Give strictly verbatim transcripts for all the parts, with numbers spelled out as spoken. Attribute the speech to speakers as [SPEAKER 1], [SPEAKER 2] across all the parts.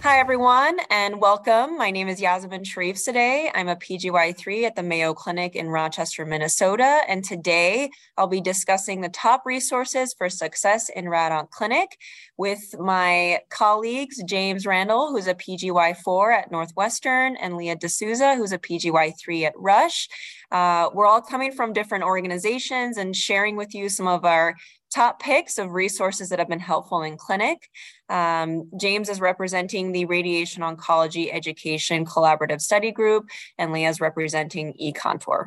[SPEAKER 1] Hi, everyone, and welcome. My name is Yasmin Sharif today. I'm a P G Y three at the Mayo Clinic in Rochester, Minnesota, and today I'll be discussing the top resources for success in Rad-Onc Clinic with my colleagues, James Randall, who's a P G Y four at Northwestern, and Leah D'Souza, who's a P G Y three at Rush. Uh, we're all coming from different organizations and sharing with you some of our top picks of resources that have been helpful in clinic. Um, James is representing the Radiation Oncology Education Collaborative Study Group, and Leah is representing eContour.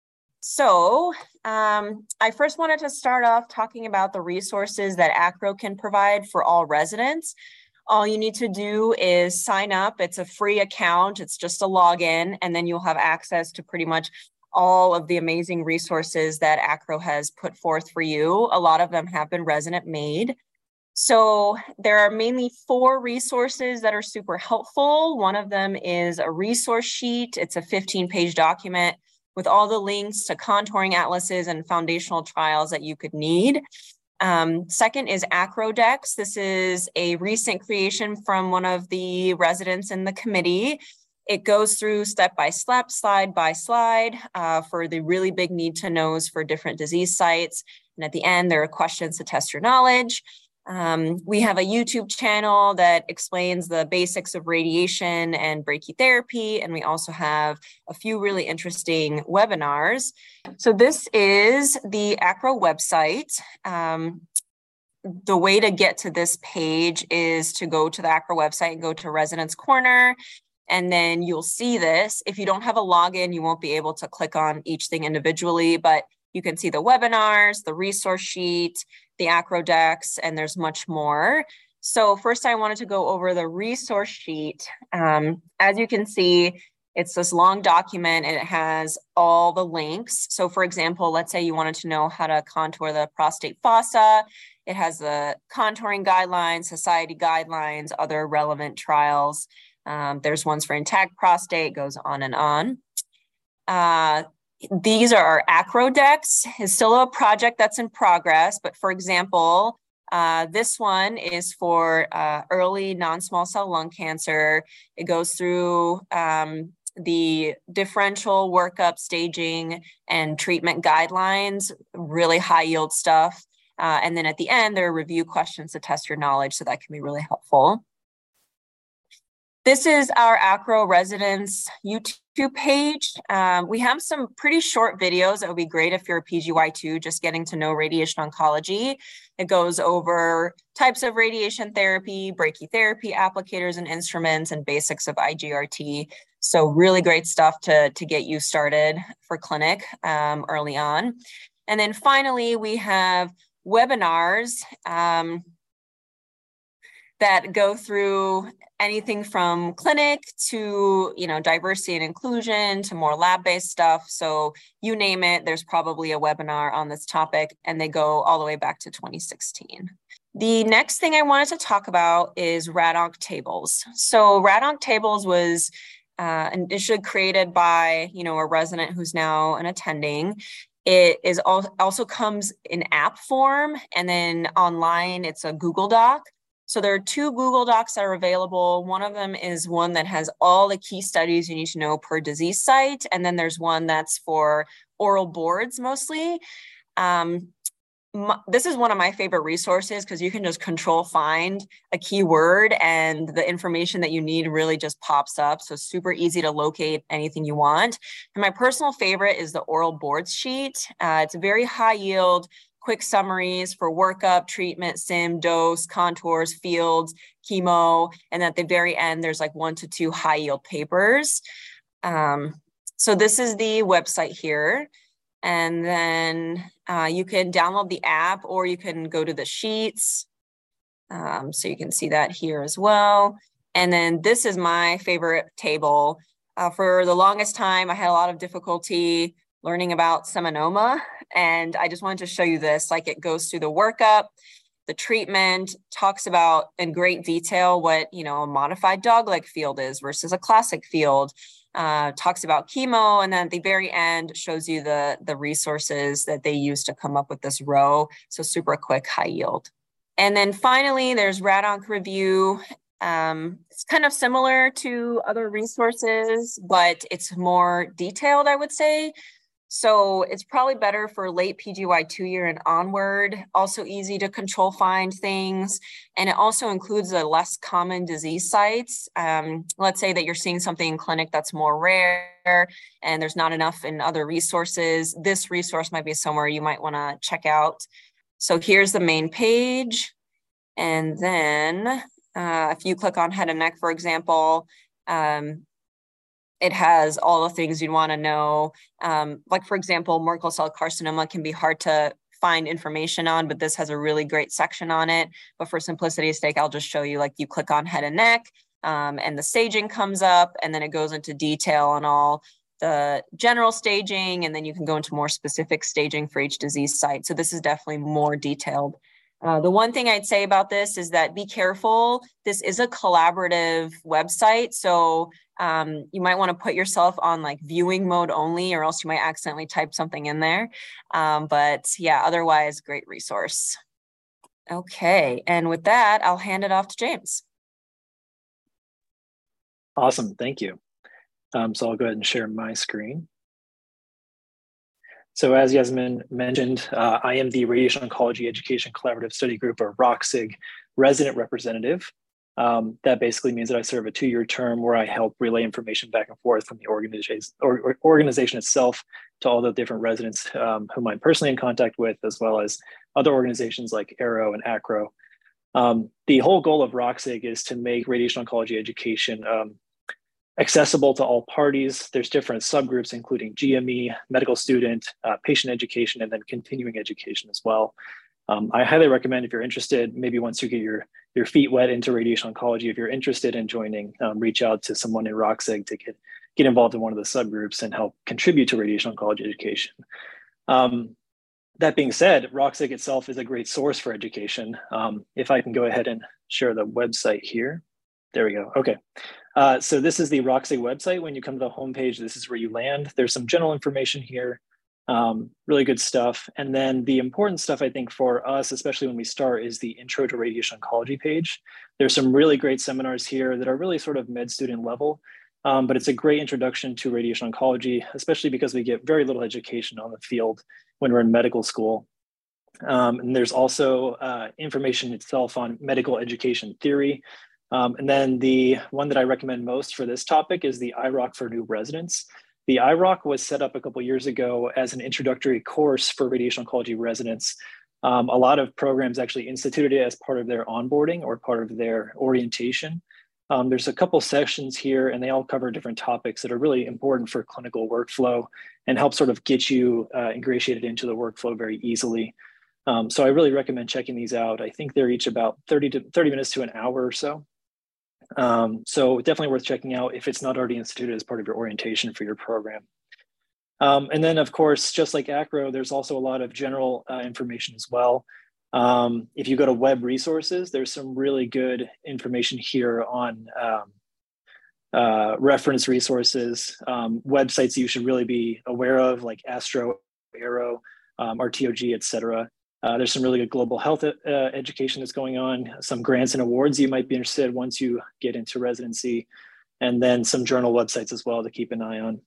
[SPEAKER 1] So um, I first wanted to start off talking about the resources that ACRO can provide for all residents. All you need to do is sign up. It's a free account. It's just a login, and then you'll have access to pretty much all of the amazing resources that ACRO has put forth for you. A lot of them have been resident made. So there are mainly four resources that are super helpful. One of them is a resource sheet. It's a fifteen page document with all the links to contouring atlases and foundational trials that you could need. Um, second is AcroDex. This is a recent creation from one of the residents in the committee. It goes through step by step, slide by slide uh, for the really big need to knows for different disease sites. And at the end, there are questions to test your knowledge. Um, we have a YouTube channel that explains the basics of radiation and brachytherapy, and we also have a few really interesting webinars. So this is the ACRO website. Um, the way to get to this page is to go to the ACRO website and go to Residents Corner, and then you'll see this. If you don't have a login, you won't be able to click on each thing individually, but you can see the webinars, the resource sheet, the AcroDex, and there's much more. So first I wanted to go over the resource sheet. Um, as you can see, it's this long document and it has all the links. So for example, let's say you wanted to know how to contour the prostate fossa. It has the contouring guidelines, society guidelines, other relevant trials. Um, there's ones for intact prostate, goes on and on. Uh, These are our AcroDex. It's still a project that's in progress, but for example, uh, this one is for uh, early non-small cell lung cancer. It goes through um, the differential workup, staging, and treatment guidelines, really high yield stuff. Uh, and then at the end, there are review questions to test your knowledge, so that can be really helpful. This is our ACRO residents YouTube page. Um, we have some pretty short videos that would be great if you're a P G Y two, just getting to know radiation oncology. It goes over types of radiation therapy, brachytherapy applicators and instruments, and basics of I G R T. So really great stuff to, to get you started for clinic um, early on. And then finally, we have webinars um, that go through anything from clinic to, you know, diversity and inclusion to more lab-based stuff. So you name it, there's probably a webinar on this topic, and they go all the way back to twenty sixteen. The next thing I wanted to talk about is Rad-Onc Tables. So Rad-Onc Tables was uh, initially created by, you know, a resident who's now an attending. It is al- also comes in app form, and then online it's a Google Doc. So there are two Google Docs that are available. One of them is one that has all the key studies you need to know per disease site. And then there's one that's for oral boards mostly. Um, my, this is one of my favorite resources because you can just control find a keyword and the information that you need really just pops up. So super easy to locate anything you want. And my personal favorite is the oral boards sheet. Uh, it's a very high yield, quick summaries for workup, treatment, sim, dose, contours, fields, chemo, and at the very end, there's like one to two high yield papers. Um, so this is the website here. And then uh, you can download the app or you can go to the sheets. Um, so you can see that here as well. And then this is my favorite table. Uh, for the longest time, I had a lot of difficulty learning about seminoma. And I just wanted to show you this, like it goes through the workup, the treatment, talks about in great detail what, you know, a modified dogleg field is versus a classic field, uh, talks about chemo, and then at the very end shows you the, the resources that they use to come up with this row. So super quick, high yield. And then finally, there's Rad-Onc Review. Um, it's kind of similar to other resources, but it's more detailed, I would say. So it's probably better for late P G Y two year and onward, also easy to control find things. And it also includes the less common disease sites. Um, let's say that you're seeing something in clinic that's more rare and there's not enough in other resources. This resource might be somewhere you might want to check out. So here's the main page. And then uh, if you click on head and neck, for example, um, it has all the things you'd want to know. Um, like, for example, Merkel cell carcinoma can be hard to find information on, but this has a really great section on it. But for simplicity's sake, I'll just show you, like, you click on head and neck um, and the staging comes up, and then it goes into detail on all the general staging, and then you can go into more specific staging for each disease site. So this is definitely more detailed. Uh, the one thing I'd say about this is that be careful. This is a collaborative website. So um, you might want to put yourself on like viewing mode only, or else you might accidentally type something in there. Um, but yeah, otherwise, great resource. Okay, and with that, I'll hand it off to James.
[SPEAKER 2] Awesome, thank you. Um, so I'll go ahead and share my screen. So as Yasmin mentioned, uh, I am the Radiation Oncology Education Collaborative Study Group, or R O C S I G, resident representative. Um, that basically means that I serve a two-year term where I help relay information back and forth from the organization, or, or organization itself to all the different residents um, whom I'm personally in contact with, as well as other organizations like ARROW and ACRO. Um, the whole goal of R O C S I G is to make radiation oncology education um, accessible to all parties. There's different subgroups, including G M E, medical student, uh, patient education, and then continuing education as well. Um, I highly recommend, if you're interested, maybe once you get your, your feet wet into radiation oncology, if you're interested in joining, um, reach out to someone in R O C S I G to get, get involved in one of the subgroups and help contribute to radiation oncology education. Um, that being said, R O C S I G itself is a great source for education. Um, if I can go ahead and share the website here. There we go, okay. Uh, so this is the R O C S I G website. When you come to the homepage, this is where you land. There's some general information here, um, really good stuff. And then the important stuff, I think, for us, especially when we start, is the Intro to Radiation Oncology page. There's some really great seminars here that are really sort of med student level, um, but it's a great introduction to radiation oncology, especially because we get very little education on the field when we're in medical school. Um, and there's also uh, information itself on medical education theory. Um, and then the one that I recommend most for this topic is the I R O C for new residents. The I R O C was set up a couple years ago as an introductory course for radiation oncology residents. Um, a lot of programs actually instituted it as part of their onboarding or part of their orientation. Um, there's a couple sessions here, and they all cover different topics that are really important for clinical workflow and help sort of get you uh, ingratiated into the workflow very easily. Um, so I really recommend checking these out. I think they're each about thirty to thirty minutes to an hour or so. Um, so definitely worth checking out if it's not already instituted as part of your orientation for your program. Um, and then, of course, just like ACRO, there's also a lot of general uh, information as well. Um, if you go to web resources, there's some really good information here on um, uh, reference resources, um, websites you should really be aware of, like ASTRO, ARROW, um, R T O G, et cetera. Uh, there's some really good global health uh, education that's going on, some grants and awards you might be interested in once you get into residency, and then some journal websites as well to keep an eye on.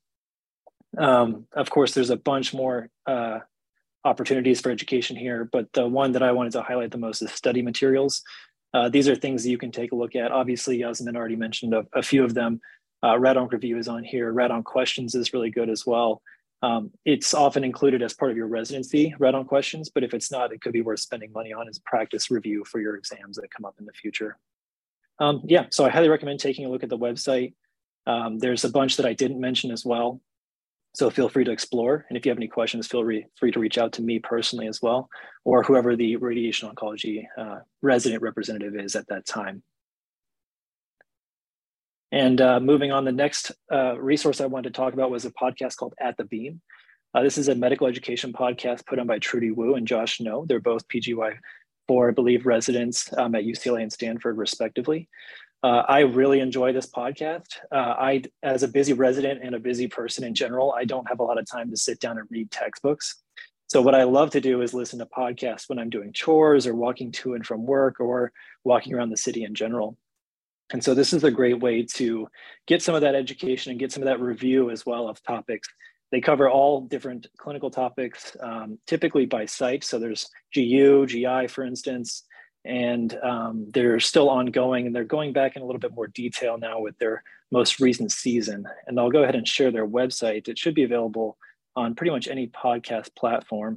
[SPEAKER 2] Um, of course, there's a bunch more uh, opportunities for education here, but the one that I wanted to highlight the most is study materials. Uh, these are things that you can take a look at. Obviously, Yasmin already mentioned a, a few of them. Uh, RadOnc Review is on here. RadOnc Questions is really good as well. Um, it's often included as part of your residency, RadOnc Questions, but if it's not, it could be worth spending money on as practice review for your exams that come up in the future. Um, yeah, so I highly recommend taking a look at the website. Um, there's a bunch that I didn't mention as well, so feel free to explore. And if you have any questions, feel free to reach out to me personally as well, or whoever the radiation oncology uh, resident representative is at that time. And uh, moving on, the next uh, resource I wanted to talk about was a podcast called At the Beam. Uh, this is a medical education podcast put on by Trudy Wu and Josh No. They're both P G Y four, I believe, residents um, at U C L A and Stanford, respectively. Uh, I really enjoy this podcast. Uh, I, as a busy resident and a busy person in general, I don't have a lot of time to sit down and read textbooks. So what I love to do is listen to podcasts when I'm doing chores or walking to and from work or walking around the city in general. And so this is a great way to get some of that education and get some of that review as well of topics. They cover all different clinical topics, um, typically by site. So there's G U, G I, for instance, and um, they're still ongoing, and they're going back in a little bit more detail now with their most recent season. And I'll go ahead and share their website. It should be available on pretty much any podcast platform.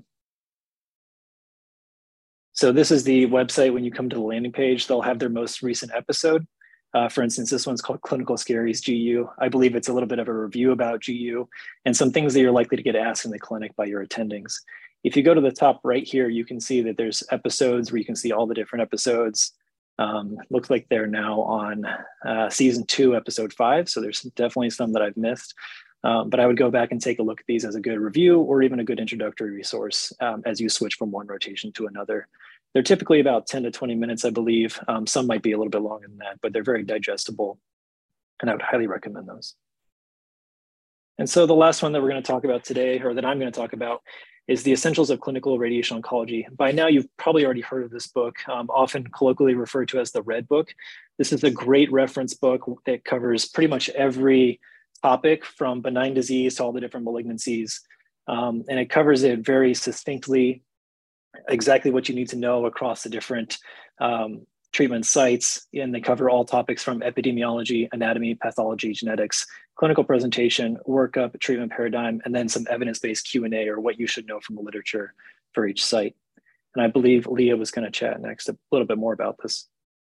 [SPEAKER 2] So this is the website. When you come to the landing page, they'll have their most recent episode. Uh, for instance, this one's called Clinical Scaries G U. I believe it's a little bit of a review about G U and some things that you're likely to get asked in the clinic by your attendings. If you go to the top right here, you can see that there's episodes where you can see all the different episodes. Um, looks like they're now on uh, season two, episode five. So there's definitely some that I've missed. Um, but I would go back and take a look at these as a good review or even a good introductory resource um, as you switch from one rotation to another. They're typically about ten to twenty minutes, I believe. Um, some might be a little bit longer than that, but they're very digestible, and I would highly recommend those. And so the last one that we're going to talk about today, or that I'm going to talk about, is The Essentials of Clinical Radiation Oncology. By now, you've probably already heard of this book, um, often colloquially referred to as the Red Book. This is a great reference book that covers pretty much every topic from benign disease to all the different malignancies. Um, and it covers it very succinctly, exactly what you need to know across the different um, treatment sites. And they cover all topics from epidemiology, anatomy, pathology, genetics, clinical presentation, workup, treatment paradigm, and then some evidence-based Q and A, or what you should know from the literature for each site. And I believe Leah was going to chat next a little bit more about this.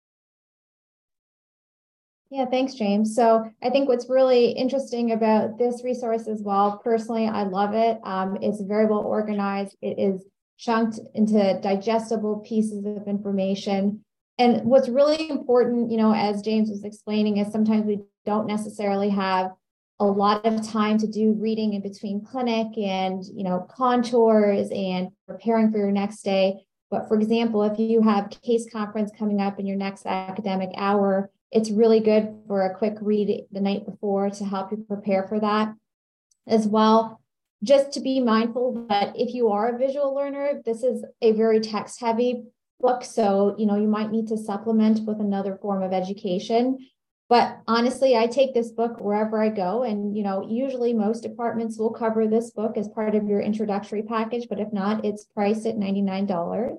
[SPEAKER 3] Yeah, thanks, James. So I think what's really interesting about this resource as well, personally, I love it. Um, it's very well organized. It is chunked into digestible pieces of information. And what's really important, you know, as James was explaining, is sometimes we don't necessarily have a lot of time to do reading in between clinic and, you know, contours and preparing for your next day. But for example, if you have case conference coming up in your next academic hour, it's really good for a quick read the night before to help you prepare for that as well. Just to be mindful that if you are a visual learner, this is a very text heavy book. So, you know, you might need to supplement with another form of education. But honestly, I take this book wherever I go. And, you know, usually most departments will cover this book as part of your introductory package. But if not, it's priced at ninety-nine dollars.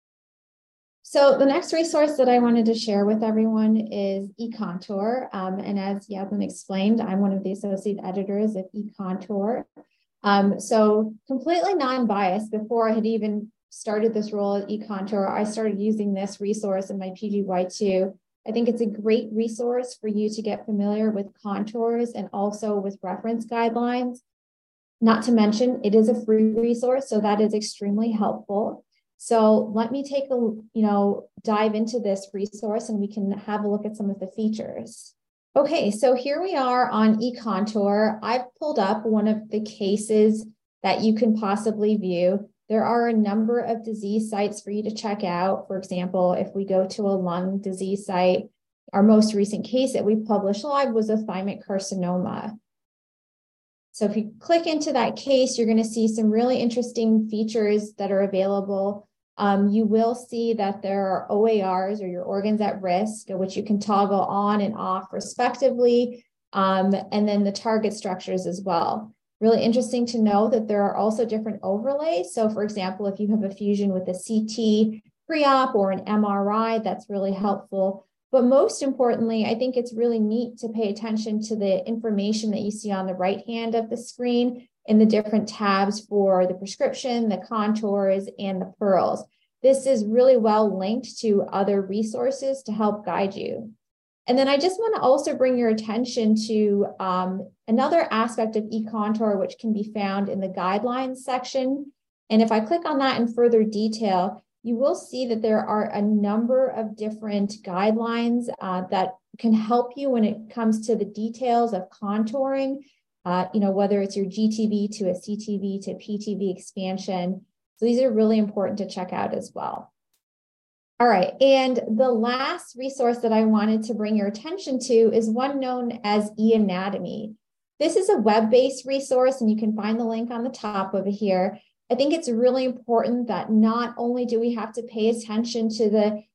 [SPEAKER 3] So the next resource that I wanted to share with everyone is eContour. Um, and as Yasmin explained, I'm one of the associate editors of eContour. Um, so completely non-biased, before I had even started this role at eContour, I started using this resource in my P G Y two. I think it's a great resource for you to get familiar with contours and also with reference guidelines. Not to mention, it is a free resource, so that is extremely helpful. So let me take a, you know, dive into this resource and we can have a look at some of the features. Okay, so here we are on eContour. I've pulled up one of the cases that you can possibly view. There are a number of disease sites for you to check out. For example, if we go to a lung disease site, our most recent case that we published live was a thymic carcinoma. So if you click into that case, you're going to see some really interesting features that are available. Um, you will see that there are O A Rs, or your organs at risk, which you can toggle on and off respectively, um, and then the target structures as well. Really interesting to know that there are also different overlays. So for example, if you have a fusion with a C T pre-op or an M R I, that's really helpful. But most importantly, I think it's really neat to pay attention to the information that you see on the right hand of the screen in the different tabs for the prescription, the contours, and the pearls. This is really well linked to other resources to help guide you. And then I just want to also bring your attention to um, another aspect of eContour, which can be found in the guidelines section. And if I click on that in further detail, you will see that there are a number of different guidelines uh, that can help you when it comes to the details of contouring, uh, you know, whether it's your G T V to a C T V to P T V expansion. So these are really important to check out as well. All right, and the last resource that I wanted to bring your attention to is one known as eAnatomy. This is a web-based resource, and you can find the link on the top over here. I think it's really important that not only do we have to pay attention to the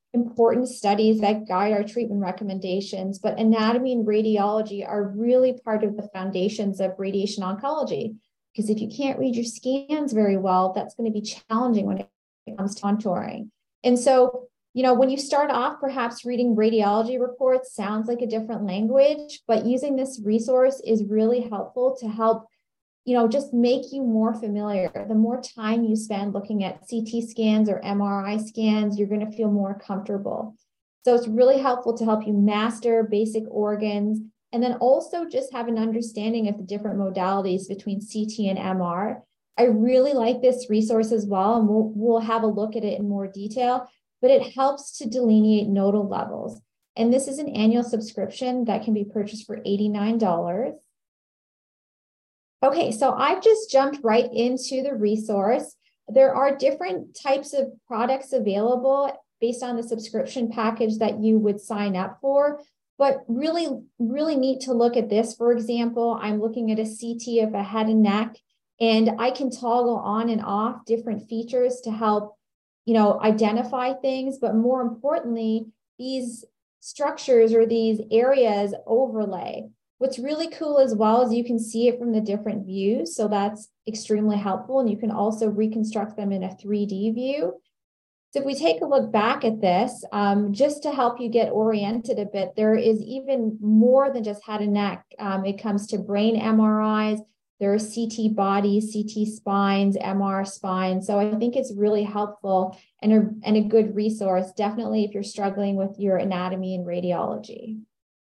[SPEAKER 3] important studies that guide our treatment recommendations, but anatomy and radiology are really part of the foundations of radiation oncology. Because if you can't read your scans very well, that's going to be challenging when it comes to contouring. And so, you know, when you start off, perhaps reading radiology reports sounds like a different language, but using this resource is really helpful to help, you know, just make you more familiar. The more time you spend looking at C T scans or M R I scans, you're going to feel more comfortable. So it's really helpful to help you master basic organs, and then also just have an understanding of the different modalities between C T and M R. I really like this resource as well, and we'll, we'll have a look at it in more detail, but it helps to delineate nodal levels. And this is an annual subscription that can be purchased for eighty-nine dollars. Okay, so I've just jumped right into the resource. There are different types of products available based on the subscription package that you would sign up for, but really, really neat to look at this. For example, I'm looking at a C T of a head and neck, and I can toggle on and off different features to help, you know, identify things, but more importantly, these structures or these areas overlay. What's really cool as well is you can see it from the different views. So that's extremely helpful. And you can also reconstruct them in a three D view. So if we take a look back at this, um, just to help you get oriented a bit, there is even more than just head and neck. Um, it comes to brain M R Is. There are C T bodies, C T spines, M R spines. So I think it's really helpful and a, and a good resource, definitely if you're struggling with your anatomy and radiology.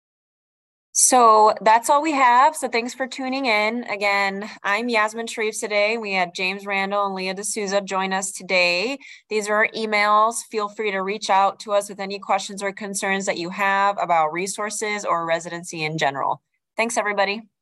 [SPEAKER 1] So that's all we have. So thanks for tuning in. Again, I'm Yasmin Sharif today. We had James Randall and Leah D'Souza join us today. These are our emails. Feel free to reach out to us with any questions or concerns that you have about resources or residency in general. Thanks, everybody.